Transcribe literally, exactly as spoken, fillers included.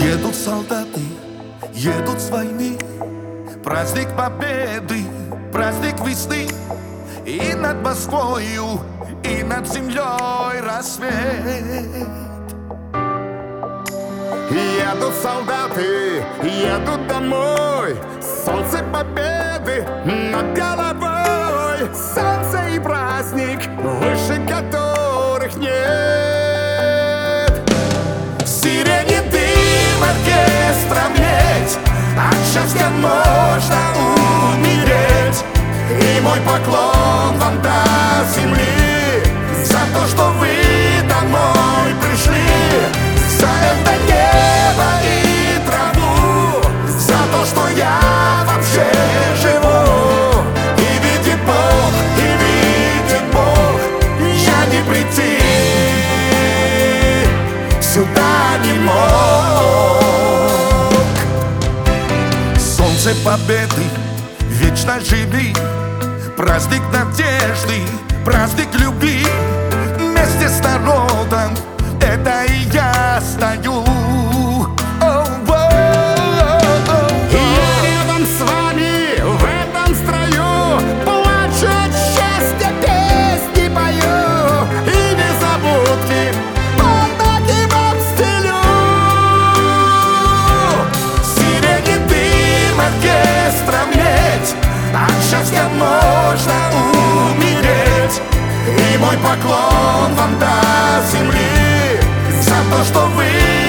Едут солдаты, едут с войны, праздник победы, праздник весны. И над Москвою, и над землей рассвет. Едут солдаты, едут домой, солнце победы над головой. Солнце и праздник, выше которых нет. В сирене дым оркестра медь, от счастья можно умереть. И мой поклон вам до земли за то, что вы домой пришли. За это небо и траву, за то, что я вообще живу. И видит Бог, и видит Бог, я не прийти сюда не мог. Солнце победы вечно живи, праздник надежды, праздник любви. Вместе с народом это и я стою. И я рядом с вами в этом строю, плачу от счастья, песни пою. И незабудки под ноги вам стелю. В сирене дым оркестра медь, от счастья можно умереть. И мой поклон вам до земли за то, что вы